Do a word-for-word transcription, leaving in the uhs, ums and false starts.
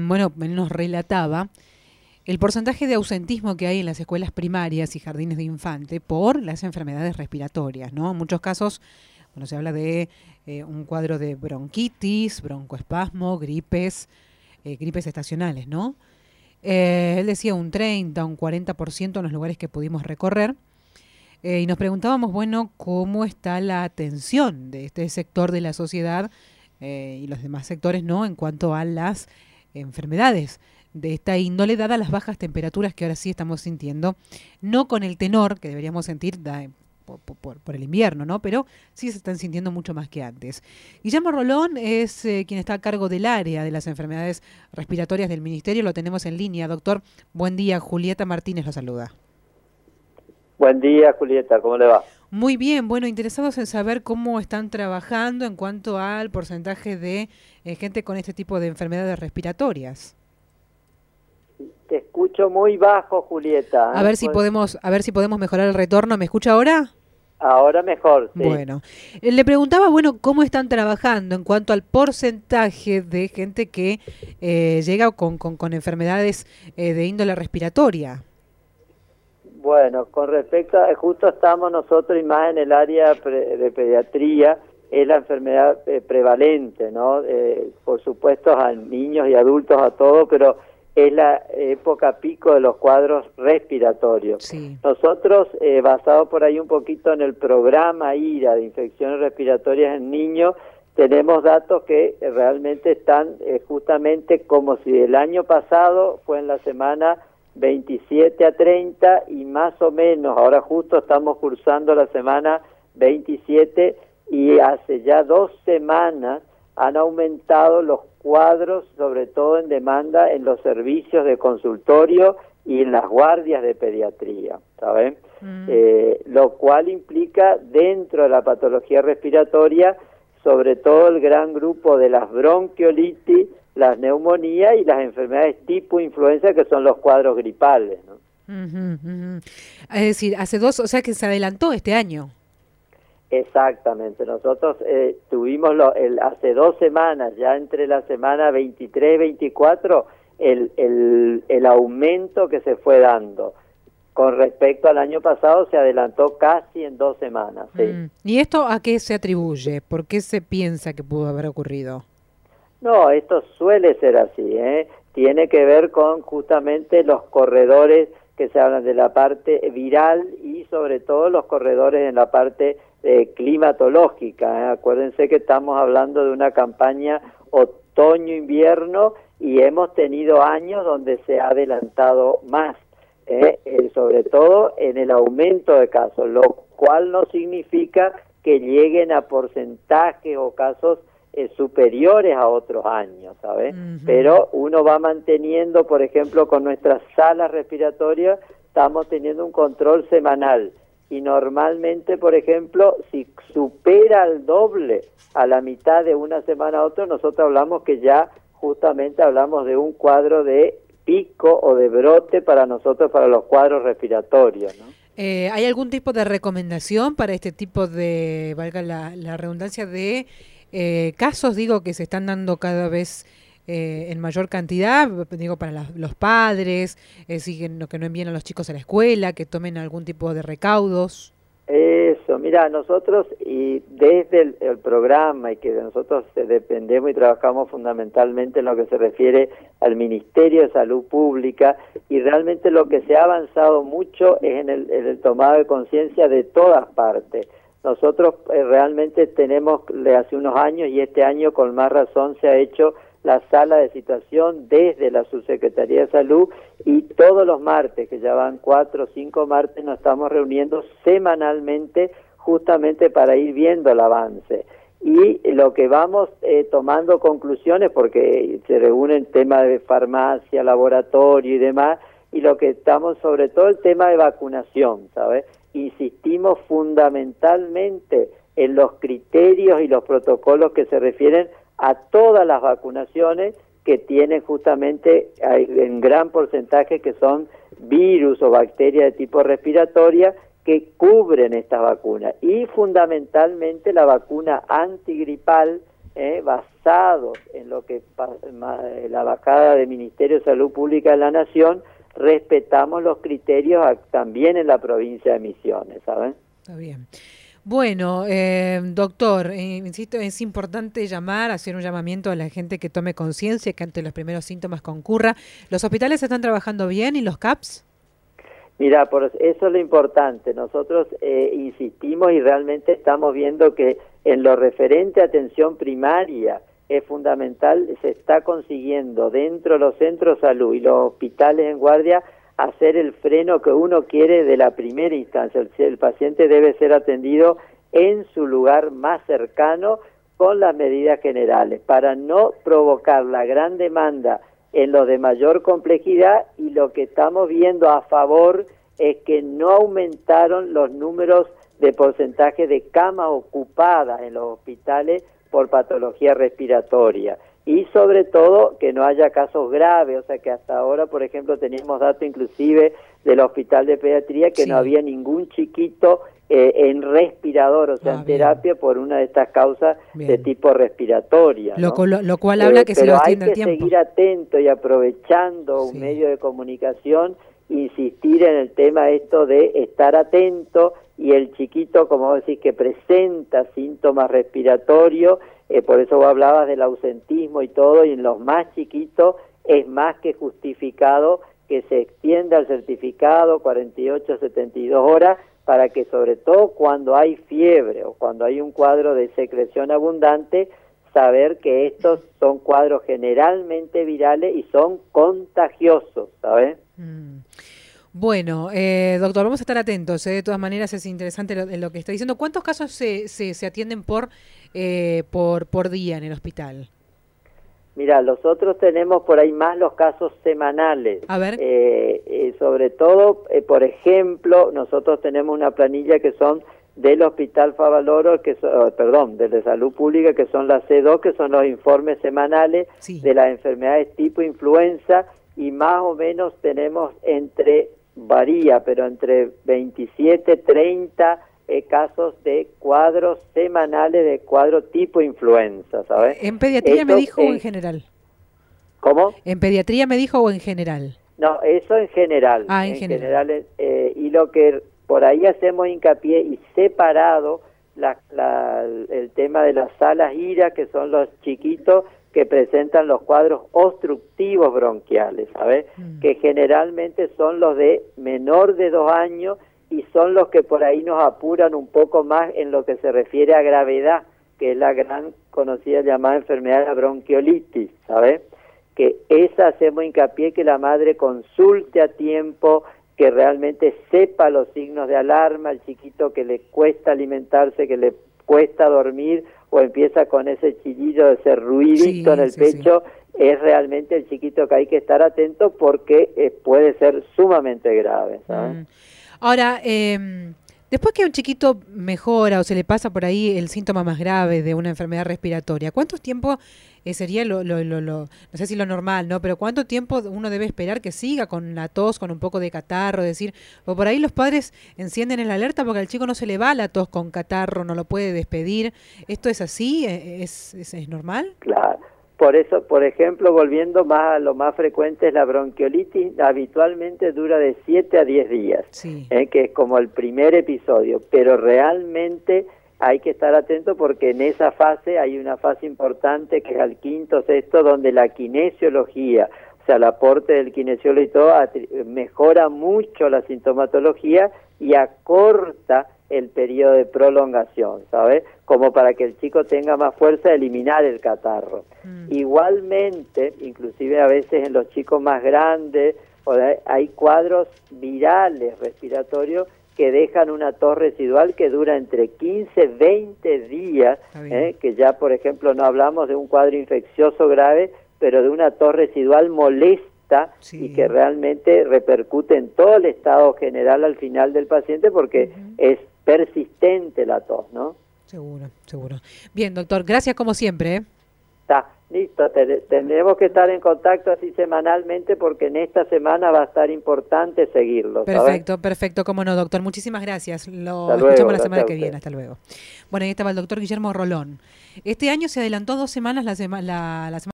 bueno, él nos relataba el porcentaje de ausentismo que hay en las escuelas primarias y jardines de infante por las enfermedades respiratorias, ¿no? En muchos casos, bueno, se habla de eh, un cuadro de bronquitis, broncoespasmo, gripes, eh, gripes estacionales, ¿no? Eh, él decía un treinta, un cuarenta por ciento en los lugares que pudimos recorrer. Eh, y nos preguntábamos, bueno, cómo está la atención de este sector de la sociedad eh, y los demás sectores, ¿no? En cuanto a las enfermedades de esta índole, dadas las bajas temperaturas que ahora sí estamos sintiendo, no con el tenor que deberíamos sentir da, por, por, por el invierno, ¿no? Pero sí se están sintiendo mucho más que antes. Guillermo Rolón es eh, quien está a cargo del área de las enfermedades respiratorias del Ministerio, lo tenemos en línea. Doctor, buen día, Julieta Martínez lo saluda. Buen día, Julieta, ¿cómo le va? Muy bien, bueno, interesados en saber cómo están trabajando en cuanto al porcentaje de eh, gente con este tipo de enfermedades respiratorias. Te escucho muy bajo, Julieta. ¿eh? A ver si podemos, a ver si podemos mejorar el retorno. ¿Me escucha ahora? Ahora mejor, sí. Bueno, eh, le preguntaba, bueno, cómo están trabajando en cuanto al porcentaje de gente que eh, llega con, con, con enfermedades eh, de índole respiratoria. Bueno, con respecto a, justo estamos nosotros y más en el área pre, de pediatría, es la enfermedad eh, prevalente, ¿no? Eh, por supuesto a niños y adultos, a todos, pero es la época pico de los cuadros respiratorios. Sí. Nosotros, eh, basado por ahí un poquito en el programa I R A de infecciones respiratorias en niños, tenemos datos que realmente están eh, justamente como si el año pasado fue en la semana veintisiete a treinta y más o menos, ahora justo estamos cursando la semana veintisiete y hace ya dos semanas han aumentado los cuadros, sobre todo en demanda en los servicios de consultorio y en las guardias de pediatría, ¿saben? Mm. Eh, lo cual implica dentro de la patología respiratoria, sobre todo el gran grupo de las bronquiolitis, las neumonías y las enfermedades tipo influenza, que son los cuadros gripales, ¿no? Uh-huh, uh-huh. Es decir, hace dos, o sea que se adelantó este año. Exactamente, nosotros eh, tuvimos lo, el, hace dos semanas, ya entre la semana veintitrés y veinticuatro, el, el, el aumento que se fue dando. Con respecto al año pasado se adelantó casi en dos semanas. ¿Sí? Mm. ¿Y esto a qué se atribuye? ¿Por qué se piensa que pudo haber ocurrido? No, esto suele ser así, ¿eh? Tiene que ver con justamente los corredores que se hablan de la parte viral y sobre todo los corredores en la parte eh, climatológica, ¿eh? Acuérdense que estamos hablando de una campaña otoño-invierno y hemos tenido años donde se ha adelantado más, ¿eh? Eh, sobre todo en el aumento de casos, lo cual no significa que lleguen a porcentajes o casos Eh, superiores a otros años, ¿sabes? Uh-huh. Pero uno va manteniendo, por ejemplo, con nuestras salas respiratorias, estamos teniendo un control semanal y normalmente, por ejemplo, si supera el doble a la mitad de una semana a otra, nosotros hablamos que ya justamente hablamos de un cuadro de pico o de brote para nosotros, para los cuadros respiratorios, ¿no? Eh, ¿Hay algún tipo de recomendación para este tipo de, valga la, la redundancia, de Eh, casos, digo, que se están dando cada vez eh, en mayor cantidad, digo, para la, los padres, eh, siguen, que no envíen a los chicos a la escuela, que tomen algún tipo de recaudos? Eso, mira, nosotros, y desde el, el programa, y que de nosotros dependemos y trabajamos fundamentalmente en lo que se refiere al Ministerio de Salud Pública, y realmente lo que se ha avanzado mucho es en el, en el tomado de conciencia de todas partes. Nosotros eh, realmente tenemos, de hace unos años y este año con más razón se ha hecho la sala de situación desde la Subsecretaría de Salud y todos los martes, que ya van cuatro o cinco martes, nos estamos reuniendo semanalmente justamente para ir viendo el avance. Y lo que vamos eh, tomando conclusiones, porque se reúnen temas de farmacia, laboratorio y demás, y lo que estamos sobre todo el tema de vacunación, ¿sabes? Insistimos fundamentalmente en los criterios y los protocolos que se refieren a todas las vacunaciones que tienen justamente en gran porcentaje que son virus o bacterias de tipo respiratoria que cubren estas vacunas y fundamentalmente la vacuna antigripal eh, basados en lo que la bancada del Ministerio de Salud Pública de la Nación, respetamos los criterios también en la provincia de Misiones, ¿saben? Está bien. Bueno, eh, doctor, eh, insisto, es importante llamar, hacer un llamamiento a la gente que tome conciencia, que ante los primeros síntomas concurra. ¿Los hospitales están trabajando bien y los C A P S? Mira, por eso es lo importante. Nosotros eh, insistimos y realmente estamos viendo que en lo referente a atención primaria es fundamental, se está consiguiendo dentro de los centros de salud y los hospitales en guardia hacer el freno que uno quiere de la primera instancia. El, el paciente debe ser atendido en su lugar más cercano con las medidas generales para no provocar la gran demanda en los de mayor complejidad, y lo que estamos viendo a favor es que no aumentaron los números de porcentaje de camas ocupadas en los hospitales por patología respiratoria, y sobre todo que no haya casos graves, o sea que hasta ahora, por ejemplo, teníamos datos inclusive del Hospital de Pediatría que sí. no había ningún chiquito eh, en respirador, o sea, ah, en terapia bien. por una de estas causas bien. de tipo respiratoria. Lo, ¿no? lo, lo cual habla eh, que se lo extiende el tiempo. Pero hay que seguir atento y aprovechando sí. un medio de comunicación, insistir en el tema esto de estar atento, y el chiquito, como vos decís, que presenta síntomas respiratorios, eh, por eso vos hablabas del ausentismo y todo, y en los más chiquitos es más que justificado que se extienda el certificado cuarenta y ocho a setenta y dos horas, para que sobre todo cuando hay fiebre o cuando hay un cuadro de secreción abundante, saber que estos son cuadros generalmente virales y son contagiosos, ¿sabes? Mm. Bueno, eh, doctor, vamos a estar atentos, ¿eh? De todas maneras es interesante lo, lo que está diciendo. ¿Cuántos casos se, se, se atienden por, eh, por, por día en el hospital? Mira, nosotros tenemos por ahí más los casos semanales. A ver. Eh, eh, sobre todo, eh, por ejemplo, nosotros tenemos una planilla que son del Hospital Favaloro, que son, perdón, de Salud Pública, que son las C dos, que son los informes semanales sí. de las enfermedades tipo influenza, y más o menos tenemos entre, varía, pero entre veintisiete, treinta eh, casos de cuadros semanales de cuadro tipo influenza, ¿sabes? ¿En pediatría Esto, me dijo en, o en general? ¿Cómo? ¿En pediatría me dijo o en general? No, eso en general. Ah, en, en general. general eh, y lo que por ahí hacemos hincapié y separado la, la, el tema de las salas IRA, que son los chiquitos que presentan los cuadros obstructivos bronquiales, ¿sabes? Mm. Que generalmente son los de menor de dos años y son los que por ahí nos apuran un poco más en lo que se refiere a gravedad, que es la gran conocida llamada enfermedad de la bronquiolitis, ¿sabes? Que esa hacemos hincapié que la madre consulte a tiempo, que realmente sepa los signos de alarma, al chiquito que le cuesta alimentarse, que le cuesta dormir, o empieza con ese chillillo de ese ruidito sí, en el sí, pecho, sí. es realmente el chiquito que hay que estar atento, porque eh, puede ser sumamente grave, ¿sabes? Mm. Ahora, eh, después que un chiquito mejora o se le pasa por ahí el síntoma más grave de una enfermedad respiratoria, ¿cuánto tiempo eh, sería lo, lo, lo, lo, no sé si lo normal, ¿no? Pero cuánto tiempo uno debe esperar que siga con la tos, con un poco de catarro, decir, o por ahí los padres encienden el alerta porque al chico no se le va la tos con catarro, no lo puede despedir? ¿Esto es así? ¿Es, es, es normal? Claro. Por eso, por ejemplo, volviendo más a lo más frecuente, es la bronquiolitis, habitualmente dura de siete a diez días, sí. eh, que es como el primer episodio, pero realmente hay que estar atento porque en esa fase hay una fase importante que es al quinto, sexto, donde la kinesiología, o sea, el aporte del kinesiólogo y todo, mejora mucho la sintomatología y acorta el periodo de prolongación, ¿sabes? Como para que el chico tenga más fuerza de eliminar el catarro. Mm. Igualmente, inclusive a veces en los chicos más grandes, hay cuadros virales respiratorios que dejan una tos residual que dura entre quince, veinte días, ¿eh? Que ya, por ejemplo, no hablamos de un cuadro infeccioso grave, pero de una tos residual molesta, sí. y que realmente repercute en todo el estado general al final del paciente, porque uh-huh. es persistente la tos, ¿no? Seguro, seguro. Bien, doctor, gracias como siempre, ¿eh? Está. Listo, te, tendremos que estar en contacto así semanalmente porque en esta semana va a estar importante seguirlo. Perfecto, ¿sabes? perfecto, cómo no, doctor. Muchísimas gracias. Lo Hasta escuchamos luego, la semana gracias a que usted. viene. Hasta luego. Bueno, ahí estaba el doctor Guillermo Rolón. Este año se adelantó dos semanas la, sema- la, la semana